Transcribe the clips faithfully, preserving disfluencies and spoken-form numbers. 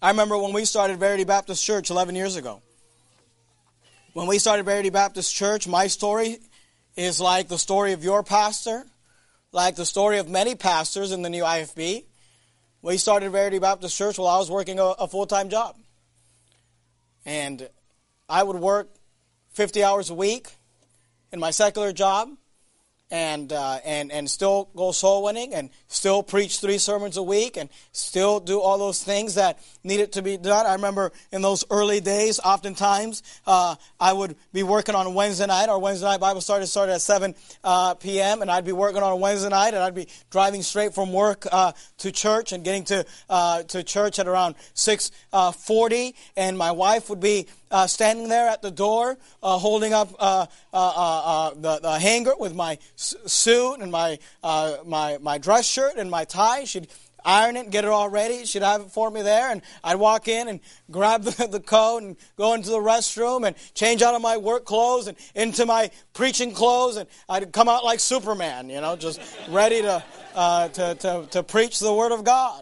I remember when we started Verity Baptist Church eleven years ago. When we started Verity Baptist Church, my story is like the story of your pastor, like the story of many pastors in the new I F B. We started Verity Baptist Church while I was working a, a full-time job. And I would work fifty hours a week in my secular job and uh, and and still go soul winning and still preach three sermons a week and still do all those things that needed to be done. I remember in those early days, oftentimes uh, I would be working on a Wednesday night. Our Wednesday night Bible study started at seven uh, p.m. and I'd be working on a Wednesday night and I'd be driving straight from work uh, to church and getting to uh, to church at around six forty, and my wife would be Uh, standing there at the door, uh, holding up uh, uh, uh, the, the hanger with my s- suit and my uh, my my dress shirt and my tie. She'd iron it, get it all ready. She'd have it for me there, and I'd walk in and grab the, the coat and go into the restroom and change out of my work clothes and into my preaching clothes, and I'd come out like Superman, you know, just ready to uh, to, to to preach the Word of God.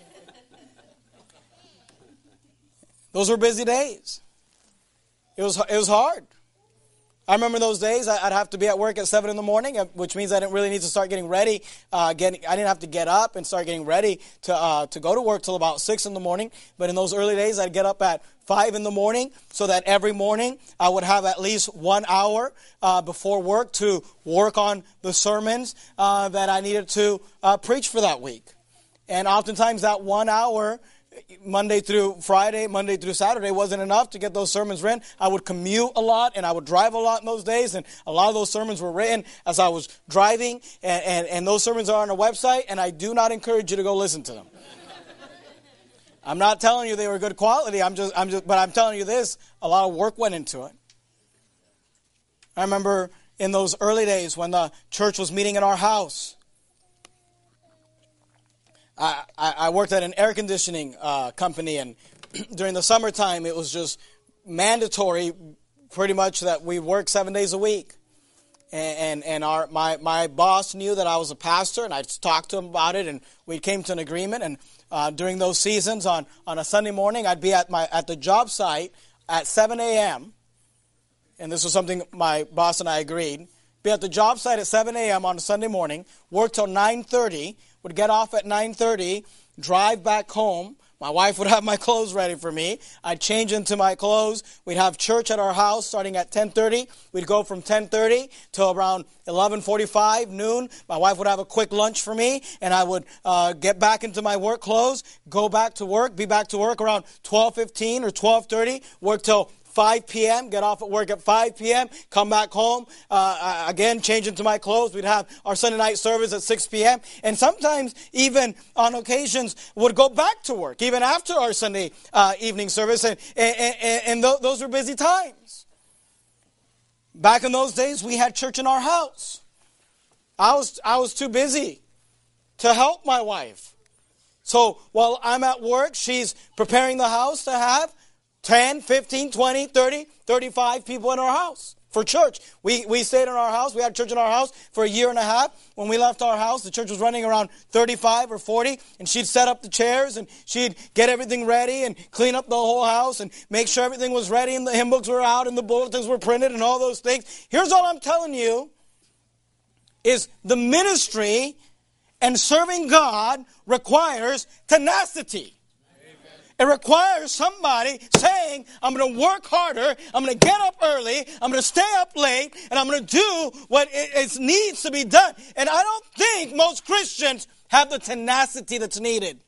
Those were busy days. It was it was hard. I remember those days I'd have to be at work at seven in the morning, which means I didn't really need to start getting ready. Uh, getting, I didn't have to get up and start getting ready to uh, to go to work till about six in the morning. But in those early days, I'd get up at five in the morning so that every morning I would have at least one hour uh, before work to work on the sermons uh, that I needed to uh, preach for that week. And oftentimes that one hour, Monday through Friday, Monday through Saturday, wasn't enough to get those sermons written. I would commute a lot and I would drive a lot in those days, and a lot of those sermons were written as I was driving, and, and, and those sermons are on our website, and I do not encourage you to go listen to them. I'm not telling you they were good quality, I'm just, I'm just, but I'm telling you this, a lot of work went into it. I remember in those early days when the church was meeting in our house, I, I worked at an air conditioning uh, company, and during the summertime, it was just mandatory, pretty much, that we work seven days a week. And and, and our my, my boss knew that I was a pastor, and I talked to him about it, and we came to an agreement. And uh, during those seasons, on, on a Sunday morning, I'd be at my at the job site at seven a.m., and this was something my boss and I agreed. Be at the job site at seven a.m. on a Sunday morning, work till nine thirty, would get off at nine thirty, drive back home. My wife would have my clothes ready for me. I'd change into my clothes. We'd have church at our house starting at ten thirty. We'd go from ten thirty till around eleven forty-five, noon. My wife would have a quick lunch for me, and I would uh, get back into my work clothes, go back to work, be back to work around twelve fifteen or twelve thirty, work till five p.m., get off at work at five p.m., come back home, uh, again, change into my clothes. We'd have our Sunday night service at six p.m., and sometimes, even on occasions, would go back to work, even after our Sunday uh, evening service, and, and, and, and th- those were busy times. Back in those days, we had church in our house. I was, I was too busy to help my wife. So while I'm at work, she's preparing the house to have ten, fifteen, twenty, thirty, thirty-five people in our house for church. We we stayed in our house. We had church in our house for a year and a half. When we left our house, the church was running around thirty-five or forty, and she'd set up the chairs, and she'd get everything ready and clean up the whole house and make sure everything was ready, and the hymn books were out and the bulletins were printed and all those things. Here's all I'm telling you is the ministry and serving God requires tenacity. It requires somebody saying, I'm going to work harder, I'm going to get up early, I'm going to stay up late, and I'm going to do what it, it needs to be done. And I don't think most Christians have the tenacity that's needed.